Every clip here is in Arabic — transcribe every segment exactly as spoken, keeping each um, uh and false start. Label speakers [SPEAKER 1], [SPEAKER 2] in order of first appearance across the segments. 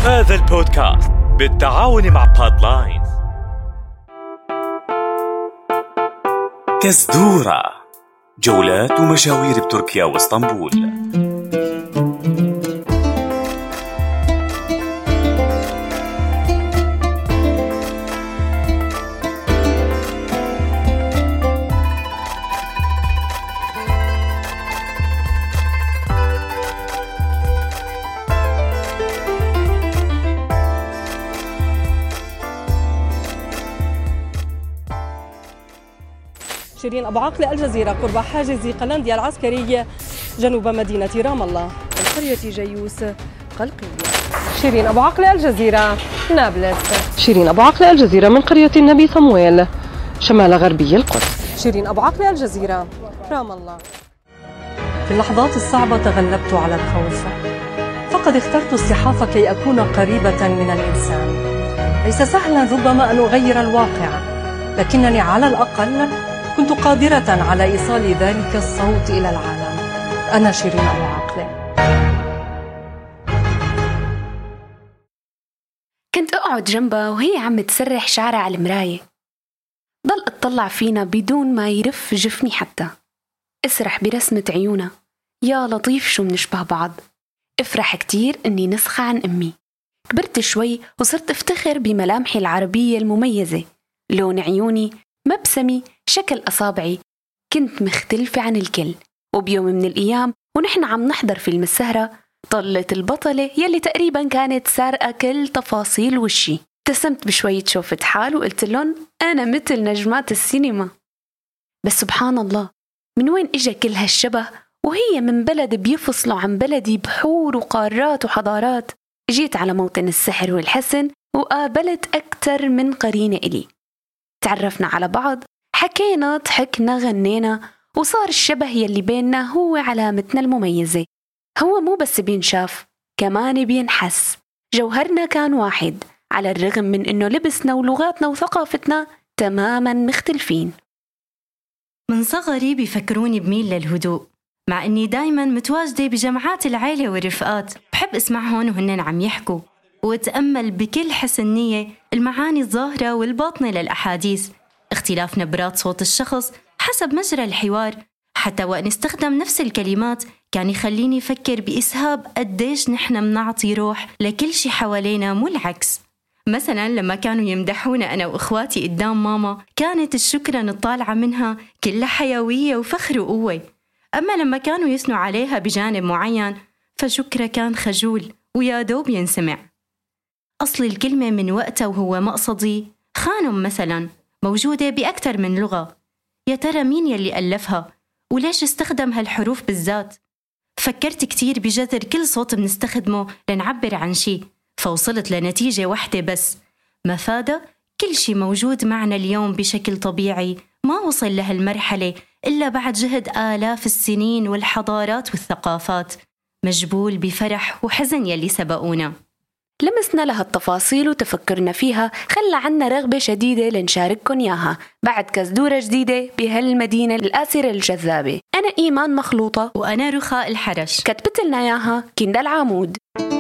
[SPEAKER 1] هذا البودكاست بالتعاون مع بودلاينز. كزدورة، جولات ومشاوير بتركيا واسطنبول.
[SPEAKER 2] شيرين أبو عقلة، الجزيرة، قرب حاجز قلنديا العسكري جنوب مدينة رام الله.
[SPEAKER 3] القرية جيوس قلقية.
[SPEAKER 2] شيرين أبو عقلة، الجزيرة، نابلس. شيرين أبو عقلة، الجزيرة، من قرية النبي صمويل شمال غربي القدس. شيرين أبو عقلة، الجزيرة، رام الله. في اللحظات الصعبة تغلبت على الخوف، فقد اخترت الزحاف كي أكون قريبة من الإنسان. ليس سهلا ربما أن أغير الواقع، لكنني على الأقل كنت قادرة على إيصال ذلك الصوت إلى العالم. أنا شيرين أبو عقلة.
[SPEAKER 4] كنت أقعد جنبها وهي عم تسرح شعرها على المراية، ضل اطلع فينا بدون ما يرف جفني حتى. اسرح برسمة عيونها، يا لطيف شو منشبه بعض. افرح كتير اني نسخة عن امي. كبرت شوي وصرت افتخر بملامحي العربية المميزة، لون عيوني، مبسمي، شكل أصابعي. كنت مختلفة عن الكل. وبيوم من الأيام ونحن عم نحضر فيلم السهرة، طلت البطلة يلي تقريبا كانت سارقة كل تفاصيل وشي. ابتسمت بشوية شوفة حال وقلت لهم أنا مثل نجمات السينما. بس سبحان الله، من وين إجا كل هالشبه وهي من بلد بيفصلوا عن بلدي بحور وقارات وحضارات؟ جيت على موطن السحر والحسن وقابلت أكتر من قرينة إلي. تعرفنا على بعض، حكينا، ضحكنا، غنينا، وصار الشبه يلي بيننا هو علامتنا المميزة. هو مو بس بينشاف، كمان بينحس. جوهرنا كان واحد، على الرغم من إنه لبسنا ولغاتنا وثقافتنا تماماً مختلفين.
[SPEAKER 5] من صغري بيفكروني بميل للهدوء، مع إني دايماً متواجدة بجمعات العائلة والرفقات. بحب أسمعهم وهن عم يحكوا، وأتأمل بكل حسن نية المعاني الظاهرة والباطنة للأحاديث، اختلاف نبرات صوت الشخص حسب مجرى الحوار. حتى وأن استخدم نفس الكلمات كان يخليني أفكر بإسهاب قديش نحن منعطي روح لكل شي حوالينا، مو العكس. مثلا لما كانوا يمدحونا أنا وإخواتي قدام ماما، كانت الشكرا الطالعة منها كلها حيوية وفخر وقوة. أما لما كانوا يثنوا عليها بجانب معين، فشكرا كان خجول ويا دوب ينسمع. أصل الكلمة من وقتها وهو مقصدي خانم مثلا، موجودة بأكثر من لغة. يا ترى مين يلي ألفها وليش استخدم هالحروف بالذات؟ فكرت كتير بجذر كل صوت بنستخدمه لنعبر عن شي، فوصلت لنتيجة واحدة بس، مفادة كل شي موجود معنا اليوم بشكل طبيعي ما وصل لهالمرحلة إلا بعد جهد آلاف السنين والحضارات والثقافات، مجبول بفرح وحزن يلي سبقونا.
[SPEAKER 4] لمسنا لها التفاصيل وتفكرنا فيها، خلى عنا رغبة شديدة لنشارككن ياها بعد كزدورة جديدة بهالمدينة الآسرة الجذابة. أنا إيمان مخلوطة،
[SPEAKER 5] وأنا رخاء الحرش.
[SPEAKER 4] كتبت لنا ياها كندا العامود.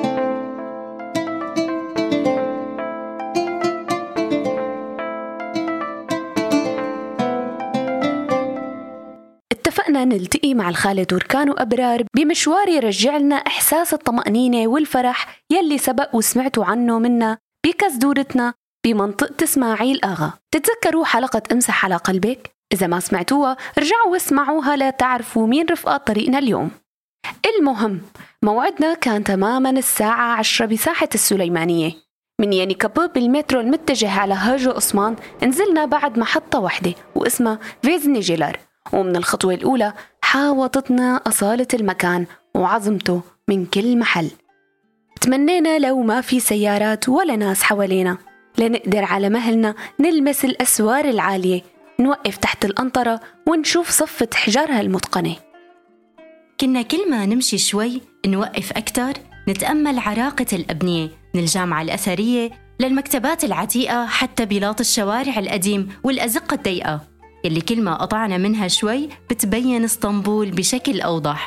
[SPEAKER 4] اتفقنا نلتقي مع الخالة توركان وأبرار بمشوار يرجع لنا إحساس الطمأنينة والفرح يلي سبق وسمعتوا عنه منا بكزدورتنا بمنطقة إسماعيل آغا. تتذكروا حلقة امسح على قلبك؟ إذا ما سمعتوها رجعوا واسمعوها لتعرفوا مين رفقات طريقنا اليوم. المهم، موعدنا كان تماما الساعة عشرة بساحة السليمانية. من ياني كابو بالمترو المتجه على هاجو عثمان نزلنا بعد محطة واحدة واسمها فيزنيجيلر، ومن الخطوة الأولى حاوطتنا أصالة المكان وعظمته من كل محل. تمنينا لو ما في سيارات ولا ناس حوالينا لنقدر على مهلنا نلمس الأسوار العالية، نوقف تحت الأنطرة ونشوف صفة حجارها المتقنة.
[SPEAKER 5] كنا كل ما نمشي شوي نوقف أكتر، نتأمل عراقة الأبنية من الجامعة الأثرية للمكتبات العتيقة، حتى بلاط الشوارع القديم والأزقة الضيقة اللي كل ما قطعنا منها شوي بتبين اسطنبول بشكل أوضح.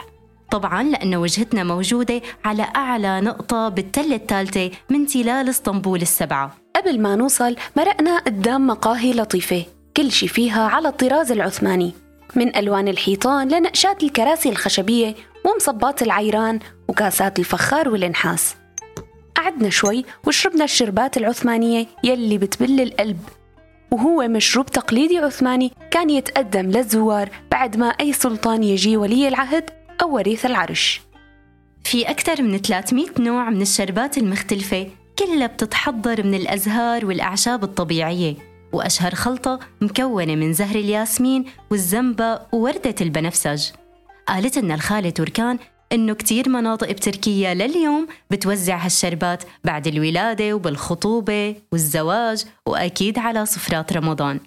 [SPEAKER 5] طبعاً لأن وجهتنا موجودة على أعلى نقطة بالتلة الثالثة من تلال اسطنبول السبعة.
[SPEAKER 4] قبل ما نوصل مرقنا قدام مقاهي لطيفة كل شي فيها على الطراز العثماني، من ألوان الحيطان لنقشات الكراسي الخشبية ومصبات العيران وكاسات الفخار والنحاس. قعدنا شوي وشربنا الشربات العثمانية يلي بتبل القلب، وهو مشروب تقليدي عثماني كان يتقدم للزوار بعد ما أي سلطان يجي ولي العهد أو وريث العرش.
[SPEAKER 5] في أكثر من ثلاثمية نوع من الشربات المختلفة كلها بتتحضر من الأزهار والأعشاب الطبيعية، وأشهر خلطة مكونة من زهر الياسمين والزنبق ووردة البنفسج. قالت لنا الخالة تركان إنه كتير مناطق بتركيا لليوم بتوزع هالشربات بعد الولادة وبالخطوبة والزواج وأكيد على سفرات رمضان.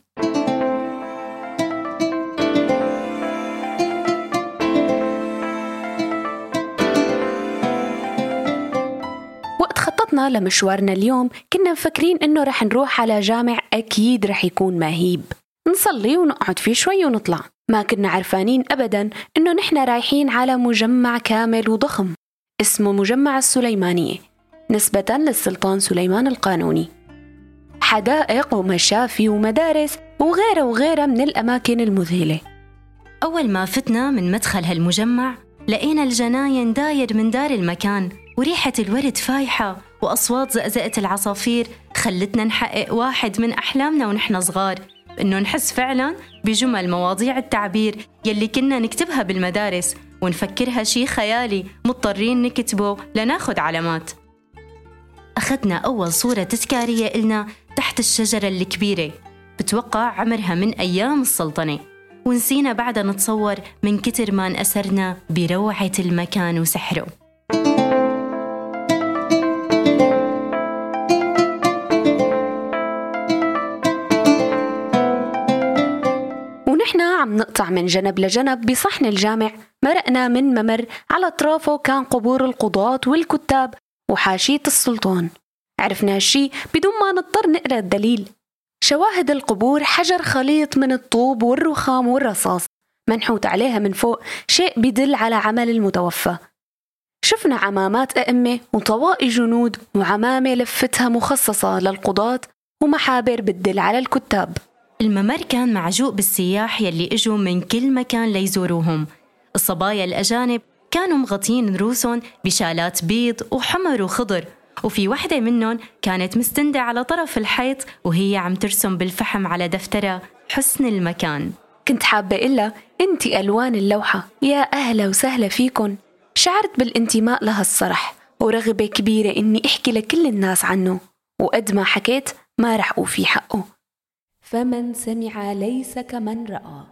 [SPEAKER 4] وقت خططنا لمشوارنا اليوم كنا مفكرين إنه رح نروح على جامع أكيد رح يكون مهيب، نصلي ونقعد فيه شوي ونطلع. ما كنا عرفانين أبداً إنه نحن رايحين على مجمع كامل وضخم اسمه مجمع السليمانية نسبة للسلطان سليمان القانوني. حدائق ومشافي ومدارس وغيره وغيره من الأماكن المذهلة.
[SPEAKER 5] أول ما فتنا من مدخل هالمجمع لقينا الجناين داير من دار المكان، وريحة الورد فايحة وأصوات زقزقة العصافير خلتنا نحقق واحد من أحلامنا ونحن صغار، إنه نحس فعلاً بجمل مواضيع التعبير يلي كنا نكتبها بالمدارس ونفكرها شي خيالي مضطرين نكتبه لناخد علامات. أخذنا أول صورة تذكارية إلنا تحت الشجرة الكبيرة بتوقع عمرها من أيام السلطنة، ونسينا بعدها نتصور من كتر ما انأسرنا بروعة المكان وسحره.
[SPEAKER 4] ونحن عم نقطع من جنب لجنب بصحن الجامع مرقنا من ممر على أطرافه كان قبور القضاة والكتاب وحاشية السلطان. عرفنا هالشي بدون ما نضطر نقرأ الدليل. شواهد القبور حجر خليط من الطوب والرخام والرصاص منحوت عليها من فوق شيء بدل على عمل المتوفى. شفنا عمامات أئمة وطواقي جنود وعمامة لفتها مخصصة للقضاة ومحابر بتدل على الكتاب.
[SPEAKER 5] الممر كان معجوق بالسياح يلي اجوا من كل مكان ليزوروهم. الصبايا الأجانب كانوا مغطين رؤوسهم بشالات بيض وحمر وخضر، وفي وحدة منهم كانت مستندة على طرف الحيط وهي عم ترسم بالفحم على دفترها حسن المكان.
[SPEAKER 4] كنت حابة إلا انتي ألوان اللوحة، يا أهلا وسهلا فيكن. شعرت بالانتماء لها الصرح ورغبة كبيرة إني أحكي لكل الناس عنه، وقد ما حكيت ما رح أوفي حقه. فمن سمع ليس كمن رأى.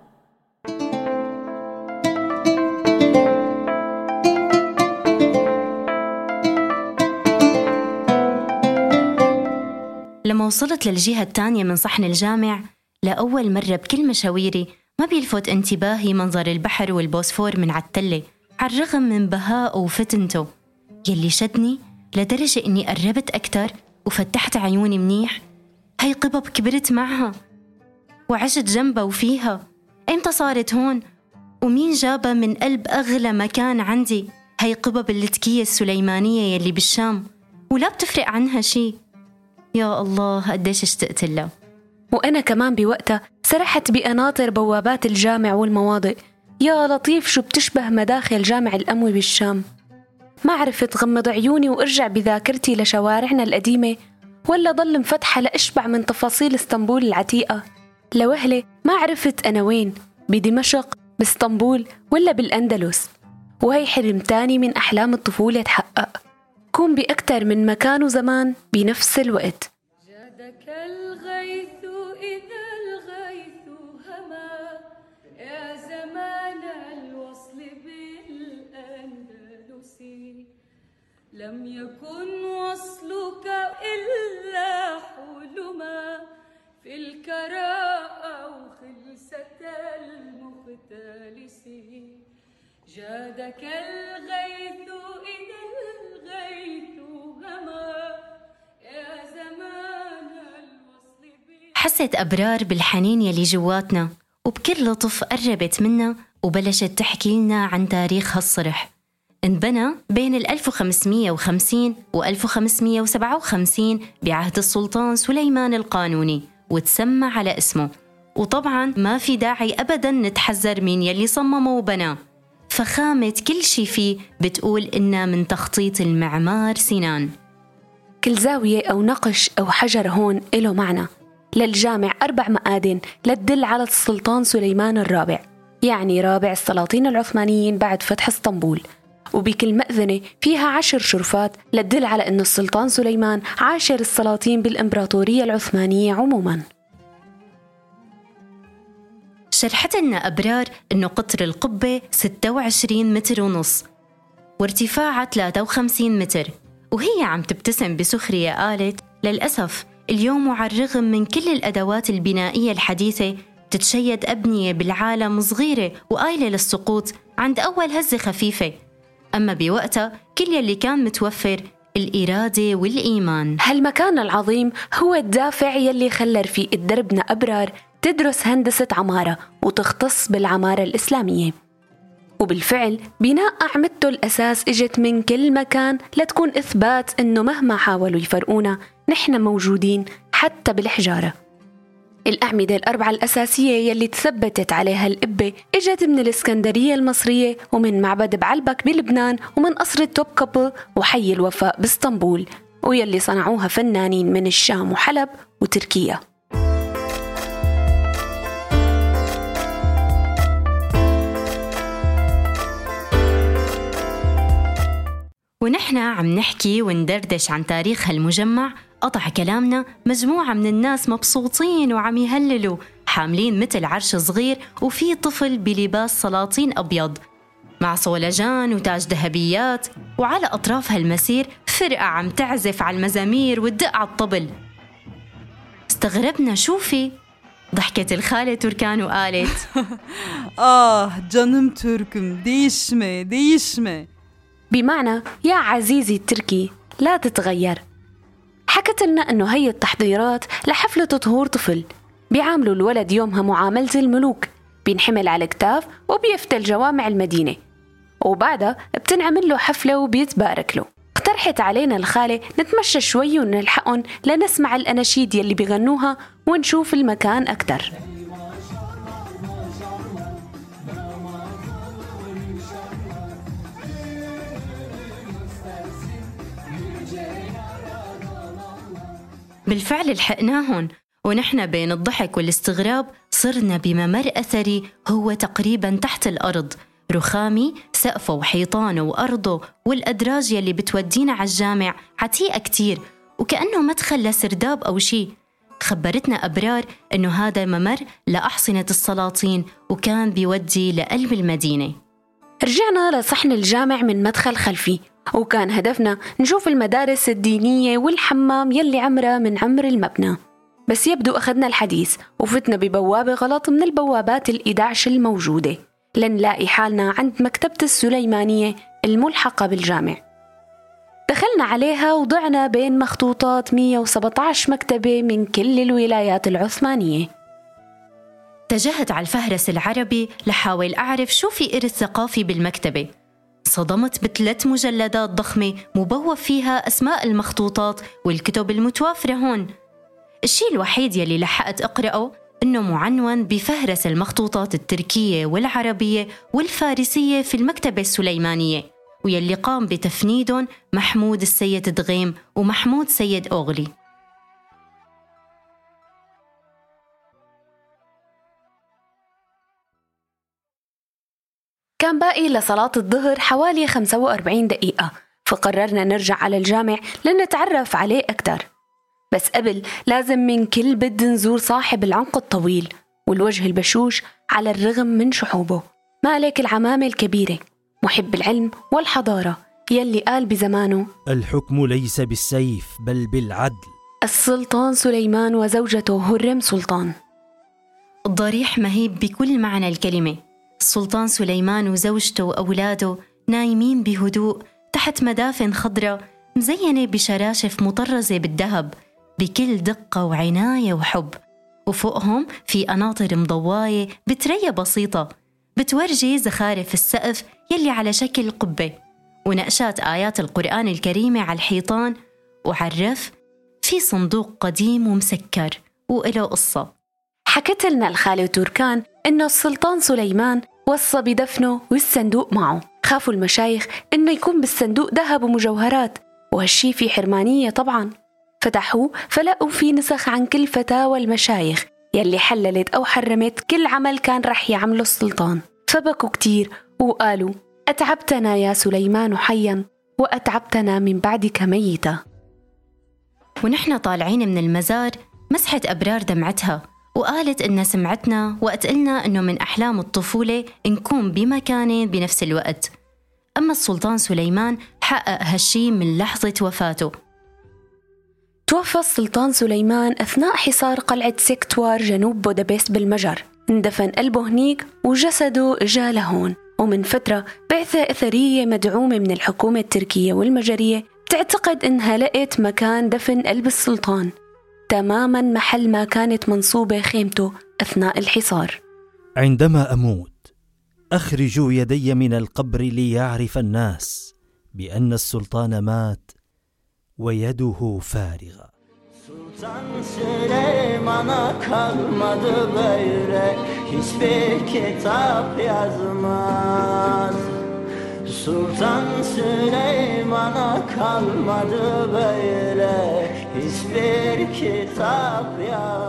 [SPEAKER 5] لما وصلت للجهة الثانية من صحن الجامع لأول مرة بكل مشاويري ما بيلفت انتباهي منظر البحر والبوسفور من عالتلة، على الرغم من بهاء وفتنته يلي شدني لدرجة إني قربت أكتر وفتحت عيوني منيح. هاي قبب كبرت معها وعشت جنبها وفيها. إمتى صارت هون؟ ومين جابها من قلب أغلى مكان عندي؟ هاي قبب اللتكية السليمانية يلي بالشام ولا بتفرق عنها شي. يا الله قديش اشتقت لها.
[SPEAKER 4] وأنا كمان بوقتها سرحت بأناطر بوابات الجامع والمواضع. يا لطيف شو بتشبه مداخل جامع الأموي بالشام. ما عرفت غمض عيوني وارجع بذاكرتي لشوارعنا القديمة ولا ضل مفتحة لأشبع من تفاصيل اسطنبول العتيقة. لوهلة ما عرفت أنا وين، بدمشق، باسطنبول، ولا بالأندلس. وهي حلم تاني من أحلام الطفولة تحقق، كون بأكتر من مكان وزمان بنفس الوقت.
[SPEAKER 3] جادك الغيث إذا الغيث هما يا زمان الوصل بالأندلس، لم يكن وصلك إلا حلما في الكراء أو خلسة المختلس. جادك الغيث إذا الغيث هما يا زمان الوصل بي.
[SPEAKER 5] حست أبرار بالحنين يلي جواتنا، وبكل لطف قربت منا وبلشت تحكي لنا عن تاريخ هالصرح انبنى بين ألف وخمسمية وخمسين و ألف وخمسمية وسبعة وخمسين بعهد السلطان سليمان القانوني، وتسمى على اسمه. وطبعاً ما في داعي أبداً نتحذر مين يلي صممه وبناه، فخامة كل شي فيه بتقول إنه من تخطيط المعمار سنان.
[SPEAKER 4] كل زاوية أو نقش أو حجر هون إله معنى. للجامع أربع مآذن لتدل على السلطان سليمان الرابع، يعني رابع السلاطين العثمانيين بعد فتح اسطنبول. وبكل مأذنة فيها عشر شرفات لتدل على أن السلطان سليمان عاشر السلاطين بالإمبراطورية العثمانية عموماً.
[SPEAKER 5] شرحت لنا أبرار أنه قطر القبة ستة وعشرين متر ونص وارتفاعها ثلاثة وخمسين متر، وهي عم تبتسم بسخرية قالت: للأسف اليوم وعلى الرغم من كل الأدوات البنائية الحديثة تتشيد أبنية بالعالم صغيرة وقايلة للسقوط عند أول هزة خفيفة، أما بوقتها كل يلي كان متوفر الإرادة والإيمان.
[SPEAKER 4] هالمكان العظيم هو الدافع يلي خلى رفيق دربنا أبرار تدرس هندسة عمارة وتختص بالعمارة الإسلامية. وبالفعل بناء أعمدته الأساس إجت من كل مكان لتكون إثبات إنه مهما حاولوا يفرقونا نحن موجودين حتى بالحجارة. الأعمدة الأربعة الأساسية يلي تثبتت عليها القبة إجت من الإسكندرية المصرية ومن معبد بعلبك بلبنان ومن قصر توبكابل وحي الوفاء باسطنبول، ويلي صنعوها فنانين من الشام وحلب وتركيا.
[SPEAKER 5] ونحن عم نحكي وندردش عن تاريخ هالمجمع، قطع كلامنا مجموعة من الناس مبسوطين وعم يهللوا حاملين مثل عرش صغير وفي طفل بلباس سلاطين أبيض مع صولجان وتاج ذهبيات، وعلى أطراف هالمسير فرقة عم تعزف على المزامير وتدق على الطبل. استغربنا شوفي، ضحكت الخالة تركان وقالت:
[SPEAKER 6] آه canım Türk'üm değişme değişme،
[SPEAKER 4] بمعنى يا عزيزي التركي لا تتغير. حكت لنا أنه هي التحضيرات لحفلة طهور طفل، بيعاملوا الولد يومها معاملة الملوك، بينحمل على الكتاف وبيفتل جوامع المدينة، وبعدها بتنعمل له حفلة وبيتبارك له. اقترحت علينا الخالة نتمشى شوي ونلحقهم لنسمع الأناشيد يلي بيغنوها ونشوف المكان أكتر.
[SPEAKER 5] بالفعل لحقناهن، ونحن بين الضحك والاستغراب صرنا بممر أثري هو تقريباً تحت الأرض، رخامي سقفه وحيطانه وأرضه، والأدراج يلي بتودينا على الجامع عتيقة كتير وكأنه مدخل لسرداب أو شي. خبرتنا أبرار أنه هذا ممر لأحصنة السلاطين وكان بيودي لقلب المدينة.
[SPEAKER 4] رجعنا لصحن الجامع من مدخل خلفي، وكان هدفنا نشوف المدارس الدينية والحمام يلي عمرها من عمر المبنى، بس يبدو أخذنا الحديث وفتنا ببوابة غلط من البوابات الإدعش الموجودة لنلاقي حالنا عند مكتبة السليمانية الملحقة بالجامع. دخلنا عليها وضعنا بين مخطوطات مية وسبعة عشر مكتبة من كل الولايات العثمانية.
[SPEAKER 5] اتجهت على الفهرس العربي لحاول أعرف شو في إرث ثقافي بالمكتبة. صدمت بثلاث مجلدات ضخمة مبوب فيها أسماء المخطوطات والكتب المتوافرة هون. الشيء الوحيد يلي لحقت أقرأه إنه معنون بفهرس المخطوطات التركية والعربية والفارسية في المكتبة السليمانية، ويلي قام بتفنيدهم محمود السيد دغيم ومحمود سيد أوغلي.
[SPEAKER 4] كان باقي لصلاة الظهر حوالي خمسة وأربعين دقيقة، فقررنا نرجع على الجامع لنتعرف عليه أكتر. بس قبل لازم من كل بد نزور صاحب العنق الطويل والوجه البشوش على الرغم من شحوبه، مالك العمامة الكبيرة، محب العلم والحضارة، يلي قال بزمانه:
[SPEAKER 7] الحكم ليس بالسيف بل بالعدل.
[SPEAKER 4] السلطان سليمان وزوجته هرم سلطان.
[SPEAKER 5] الضريح مهيب بكل معنى الكلمة. السلطان سليمان وزوجته وأولاده نايمين بهدوء تحت مدافن خضراء مزينة بشراشف مطرزة بالذهب بكل دقة وعناية وحب، وفوقهم في قناطر مضواية بترية بسيطة بتورجي زخارف السقف يلي على شكل قبة، ونقشات آيات القرآن الكريمة على الحيطان، وعرف في صندوق قديم ومسكر وإله قصة.
[SPEAKER 4] حكت لنا الخالة توركان إنه السلطان سليمان وصى بدفنه والصندوق معه. خافوا المشايخ إنه يكون بالصندوق ذهب ومجوهرات، وهالشي في حرمانية طبعاً. فتحوه فلقوا فيه نسخ عن كل فتاوى المشايخ يلي حللت أو حرمت كل عمل كان رح يعمله السلطان. فبكوا كتير وقالوا: أتعبتنا يا سليمان حياً، وأتعبتنا من بعدك ميتا.
[SPEAKER 5] ونحن طالعين من المزار مسحت أبرار دمعتها، وقالت إن سمعتنا وقت قلنا إنه من أحلام الطفولة نكون بمكانه بنفس الوقت. أما السلطان سليمان حقق هالشي من لحظة وفاته.
[SPEAKER 4] توفى السلطان سليمان أثناء حصار قلعة سكتوار جنوب بودابست بالمجر. اندفن قلبه هنيك وجسده إجا لهون. ومن فترة بعثة أثرية مدعومة من الحكومة التركية والمجرية تعتقد إنها لقت مكان دفن قلب السلطان تماماً محل ما كانت منصوبة خيمته أثناء الحصار.
[SPEAKER 7] عندما أموت أخرجوا يدي من القبر ليعرف الناس بأن السلطان مات ويده فارغة.
[SPEAKER 8] Sultan Süleyman'a kalmadı böyle hiçbir kitap yazmaz. Sultan Süleyman'a kalmadı böyle hiçbir kitap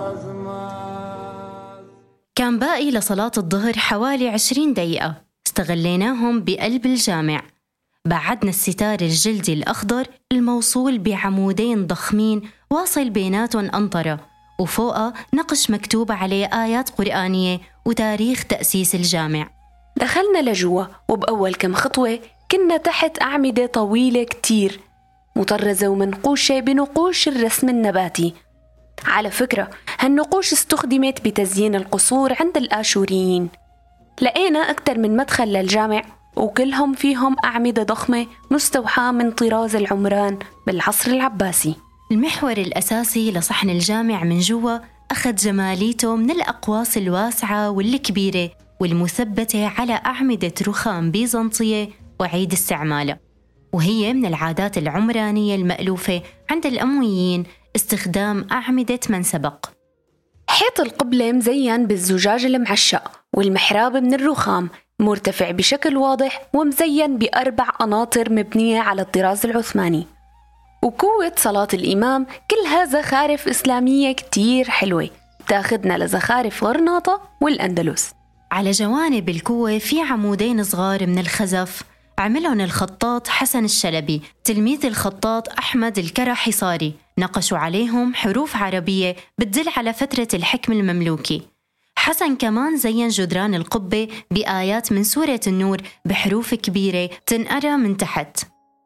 [SPEAKER 8] yazmaz.
[SPEAKER 5] كان باقي لصلاة الظهر حوالي عشرين دقيقة، استغليناهم بقلب الجامع. بعدنا الستار الجلدي الأخضر الموصول بعمودين ضخمين واصل بيناتهم أنطرة، وفوقها نقش مكتوب عليه آيات قرآنية وتاريخ تأسيس الجامع.
[SPEAKER 4] دخلنا لجوا، وبأول كم خطوة كنا تحت أعمدة طويلة كتير مطرزة ومنقوشة بنقوش الرسم النباتي. على فكرة هالنقوش استخدمت بتزيين القصور عند الآشوريين. لقينا أكثر من مدخل للجامع، وكلهم فيهم أعمدة ضخمة مستوحاة من طراز العمران بالعصر العباسي.
[SPEAKER 5] المحور الأساسي لصحن الجامع من جوا أخذ جماليته من الأقواس الواسعة والكبيرة والمثبتة على أعمدة رخام بيزنطية وعيد استعمالها. وهي من العادات العمرانية المألوفة عند الأمويين استخدام أعمدة من سبق.
[SPEAKER 4] حيط القبلة مزين بالزجاج المعشق، والمحراب من الرخام مرتفع بشكل واضح ومزين بأربع قناطر مبنية على الطراز العثماني. وقوة صلاة الإمام كلها زخارف إسلامية كتير حلوة تاخدنا لزخارف غرناطة والأندلس.
[SPEAKER 5] على جوانب الكوة في عمودين صغار من الخزف عملهم الخطاط حسن الشلبي تلميذ الخطاط أحمد الكرحصاري، نقشوا عليهم حروف عربية بتدل على فترة الحكم المملوكي. حسن كمان زين جدران القبة بآيات من سورة النور بحروف كبيرة تنقرأ من تحت.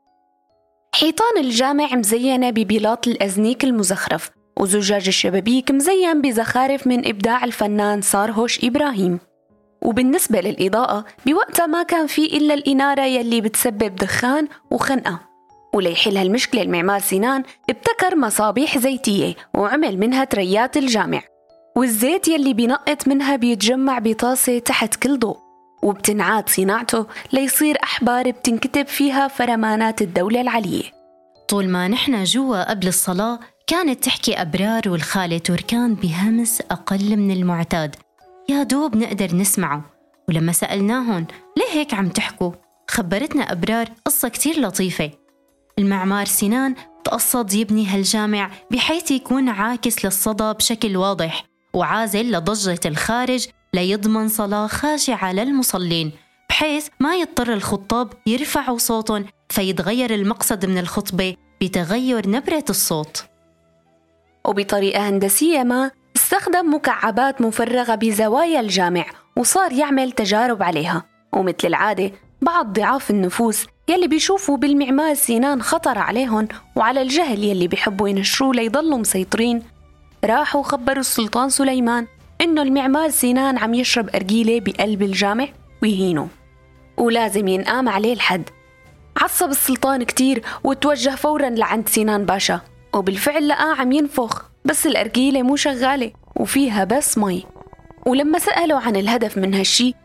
[SPEAKER 4] حيطان الجامع مزينة ببلاط الأزنيك المزخرف، وزجاج الشبابيك مزين بزخارف من إبداع الفنان صارهوش إبراهيم. وبالنسبة للإضاءة بوقتها ما كان في إلا الإنارة يلي بتسبب دخان وخنقة، وليحل هالمشكلة المعمار سنان ابتكر مصابيح زيتية وعمل منها تريات الجامع، والزيت يلي بينقط منها بيتجمع بطاسة تحت كل ضوء، وبتنعاد صناعته ليصير أحبار بتنكتب فيها فرمانات الدولة العلية.
[SPEAKER 5] طول ما نحن جوا قبل الصلاة كانت تحكي أبرار والخالة توركان بهمس أقل من المعتاد، يا دوب نقدر نسمعه. ولما سألناهن ليه هيك عم تحكوا، خبرتنا أبرار قصة كتير لطيفة. المعمار سنان تقصد يبني هالجامع بحيث يكون عاكس للصدى بشكل واضح وعازل لضجة الخارج ليضمن صلاة خاشعة للمصلين، بحيث ما يضطر الخطاب يرفعوا صوتهم فيتغير المقصد من الخطبة بتغير نبرة الصوت.
[SPEAKER 4] وبطريقة هندسية ما استخدم مكعبات مفرغة بزوايا الجامع وصار يعمل تجارب عليها. ومثل العادة بعض ضعاف النفوس يلي بيشوفوا بالمعمار سنان خطر عليهم وعلى الجهل يلي بيحبوا ينشروه ليضلوا مسيطرين، راحوا خبروا السلطان سليمان إنه المعمار سنان عم يشرب أرجيلة بقلب الجامع ويهينه ولازم ينقام عليه الحد. عصب السلطان كتير وتوجه فوراً لعند سنان باشا، وبالفعل لقاه عم ينفخ بس الأرجيلة مو شغالة وفيها بس مي. ولما سألوا عن الهدف من هالشي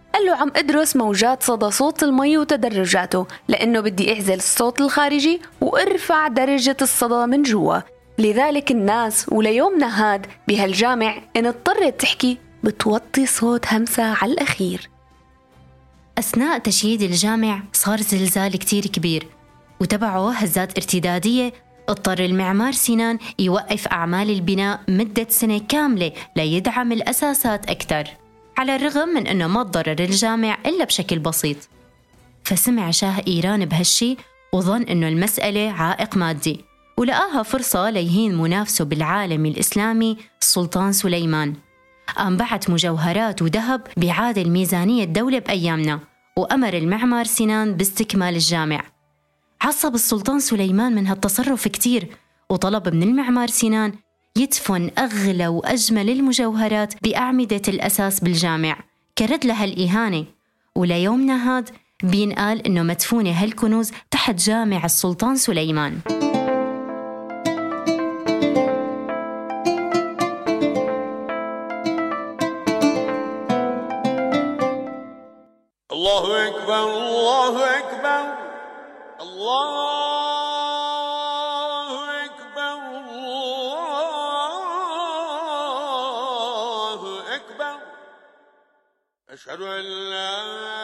[SPEAKER 4] قال له عم أدرس موجات صدى صوت المي وتدرجاته لأنه بدي أعزل الصوت الخارجي وأرفع درجة الصدى من جوا. لذلك الناس وليومنا هاد بهالجامع إن اضطرت تحكي بتوطي صوت همسة على الأخير.
[SPEAKER 5] أثناء تشييد الجامع صار زلزال كتير كبير وتبعه هزات ارتدادية، اضطر المعمار سنان يوقف أعمال البناء مدة سنة كاملة ليدعم الأساسات أكثر، على الرغم من أنه ما تضرر الجامع إلا بشكل بسيط. فسمع شاه إيران بهالشي وظن أنه المسألة عائق مادي، ولقاها فرصة ليهين منافسه بالعالم الإسلامي السلطان سليمان. قام بعت مجوهرات وذهب بيعادل ميزانية الدولة بأيامنا، وأمر المعمار سنان باستكمال الجامع. عصب السلطان سليمان من هالتصرف كتير، وطلب من المعمار سنان يدفن أغلى وأجمل المجوهرات بأعمدة الأساس بالجامع كرد لها الإهانة. وليومنا هاد بينقال إنه مدفونة هالكنوز تحت جامع السلطان سليمان.
[SPEAKER 9] الله أكبر الله أكبر الله أكبر الله أكبر أشهد أن لا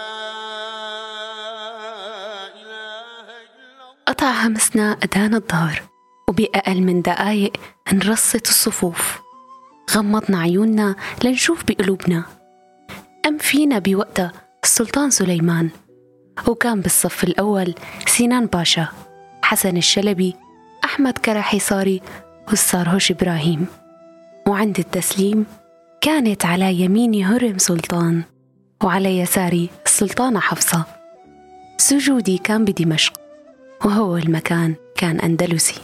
[SPEAKER 9] إله إلا الله.
[SPEAKER 4] قطع همسنا أذان الظهر، وبأقل من دقايق انرصت الصفوف. غمضنا عيوننا لنشوف بقلوبنا. أم فينا بوقتها السلطان سليمان، وكان بالصف الأول سينان باشا، حسن الشلبي، أحمد كرحيصاري، والسارهوش إبراهيم. وعند التسليم كانت على يميني هرم سلطان، وعلى يساري السلطانة حفصة. سجودي كان بدمشق، وهو المكان كان أندلسي.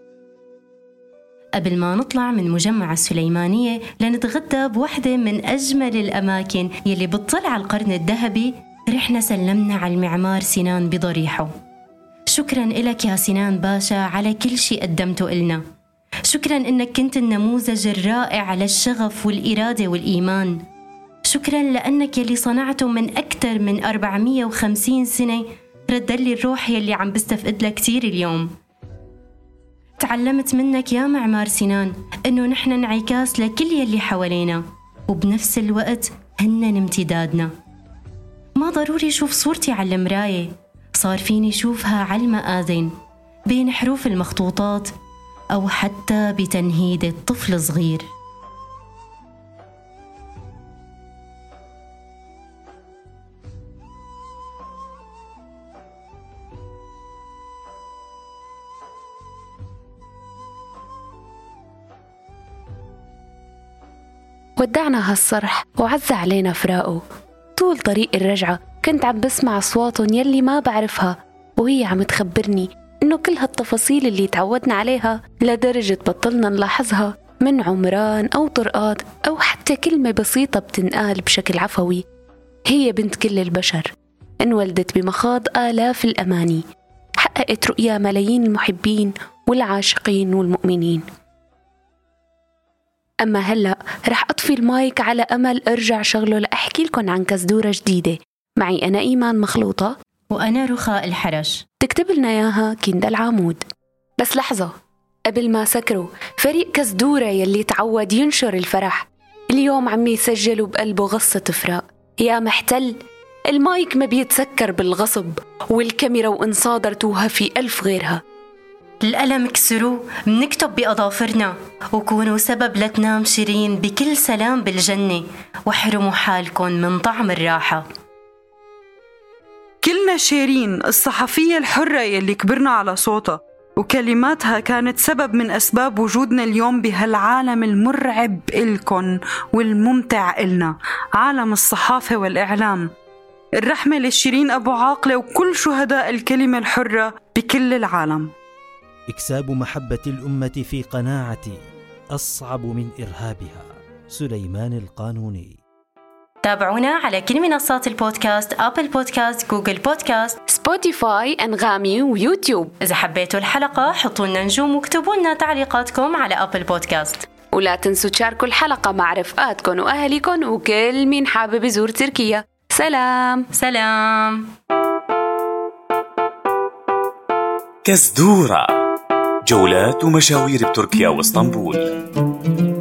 [SPEAKER 5] قبل ما نطلع من مجمع السليمانية لنتغدى بوحدة من أجمل الأماكن يلي بتطل على القرن الذهبي، رحنا سلمنا على المعمار سنان بضريحه. شكراً إلك يا سنان باشا على كل شيء قدمته إلنا. شكراً إنك كنت النموذج الرائع للشغف والإرادة والإيمان. شكراً لأنك يلي صنعته من أكثر من أربعمية وخمسين سنة ردلي الروح يلي عم بستفقد لها كتير اليوم. تعلمت منك يا معمار سنان إنه نحن انعكاس لكل يلي حوالينا، وبنفس الوقت هنن امتدادنا. ما ضروري شوف صورتي على المراية، صار فيني شوفها على المآذن بين حروف المخطوطات أو حتى بتنهيد الطفل صغير.
[SPEAKER 4] ودعنا هالصرح وعز علينا فراقه. طول طريق الرجعة كنت عم بسمع أصواتهم يلي ما بعرفها، وهي عم تخبرني إنه كل هالتفاصيل اللي تعودنا عليها لدرجة بطلنا نلاحظها، من عمران أو طرقات أو حتى كلمة بسيطة بتنقال بشكل عفوي. هي بنت كل البشر، انولدت بمخاض آلاف الأماني، حققت رؤيا ملايين المحبين والعاشقين والمؤمنين. أما هلأ رح أطفي المايك على أمل أرجع شغله لأحكي لكم عن كزدورة جديدة. معي أنا إيمان مخلوطة،
[SPEAKER 5] وأنا رخاء الحرش.
[SPEAKER 4] تكتب لنا إياها كندا العامود. بس لحظة قبل ما سكروا، فريق كزدورة يلي تعود ينشر الفرح اليوم عم يسجلوا بقلبه غصة فراق. يا محتل، المايك ما بيتسكر بالغصب، والكاميرا وإن صادرتوها في ألف غيرها.
[SPEAKER 5] الألم كسروه منكتب بأظافرنا، وكونوا سبب لتنام شيرين بكل سلام بالجنة، واحرموا حالكم من طعم الراحة.
[SPEAKER 6] كلنا شيرين الصحفية الحرة يلي كبرنا على صوتها، وكلماتها كانت سبب من أسباب وجودنا اليوم بهالعالم المرعب إلكن والممتع إلنا، عالم الصحافة والإعلام. الرحمة لشيرين أبو عاقلة وكل شهداء الكلمة الحرة بكل العالم.
[SPEAKER 7] إكساب محبة الأمة في قناعتي أصعب من إرهابها. سليمان القانوني.
[SPEAKER 5] تابعونا على كل منصات البودكاست: أبل بودكاست، جوجل بودكاست،
[SPEAKER 4] سبوتيفاي، أنغامي، ويوتيوب.
[SPEAKER 5] إذا حبيتوا الحلقة حطوا لنا نجوم واكتبوا لنا تعليقاتكم على أبل بودكاست.
[SPEAKER 4] ولا تنسوا تشاركوا الحلقة مع رفقاتكم وأهلكم وكل مين حابب يزور تركيا. سلام.
[SPEAKER 5] سلام.
[SPEAKER 1] كزدورة، جولات ومشاوير بتركيا واسطنبول.